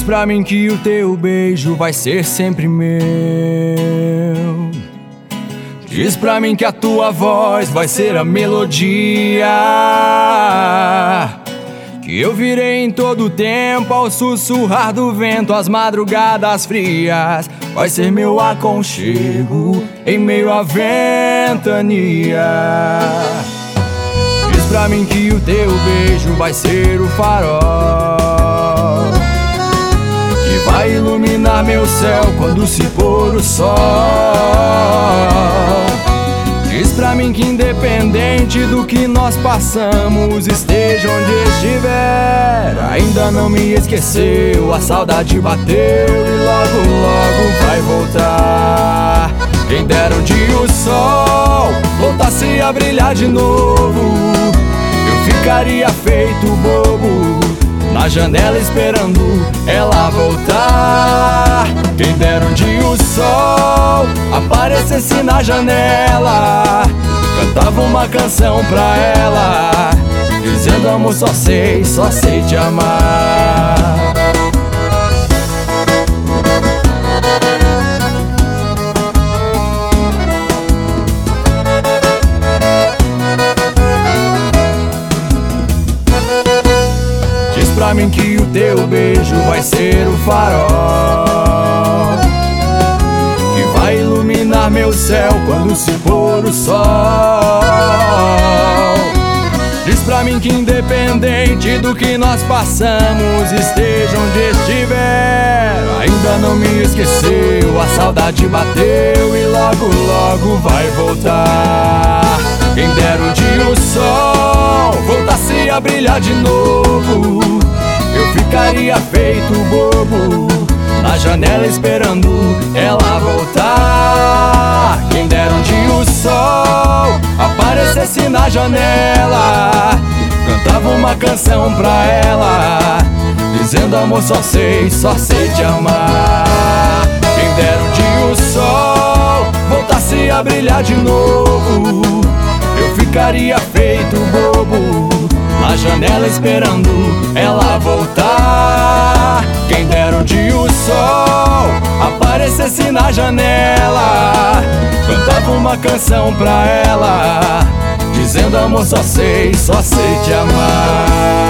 pra mim que o teu beijo vai ser sempre meu. Diz pra mim que a tua voz vai ser a melodia que eu virei em todo tempo ao sussurrar do vento. As madrugadas frias vai ser meu aconchego em meio à ventania. Diz pra mim que o teu beijo vai ser o farol que vai iluminar meu céu quando se pôr o sol. Diz pra mim que independente do que nós passamos, esteja onde estiver, ainda não me esqueceu. A saudade bateu e logo, logo vai voltar. Quem dera um dia o sol voltasse a brilhar de novo, eu ficaria feito bobo na janela esperando ela voltar. Quem dera um dia o sol aparecesse na janela, cantava uma canção pra ela, dizendo amor, só sei te amar. Diz pra mim que o teu beijo vai ser o farol que vai iluminar meu céu quando se pôr o sol. Diz pra mim que independente do que nós passamos, esteja onde estiver, ainda não me esqueceu. A saudade bateu e logo, logo vai voltar. Quem dera um dia o sol voltasse a brilhar de novo, eu ficaria feito bobo na janela esperando ela voltar. Quem dera um dia o sol aparecesse na janela, cantava uma canção pra ela, dizendo amor, só sei te amar. Quem dera um dia o sol voltasse a brilhar de novo, eu ficaria feito bobo na janela esperando ela voltar. Quem dera um dia o sol aparecesse na janela, cantava uma canção pra ela, dizendo amor, só sei te amar.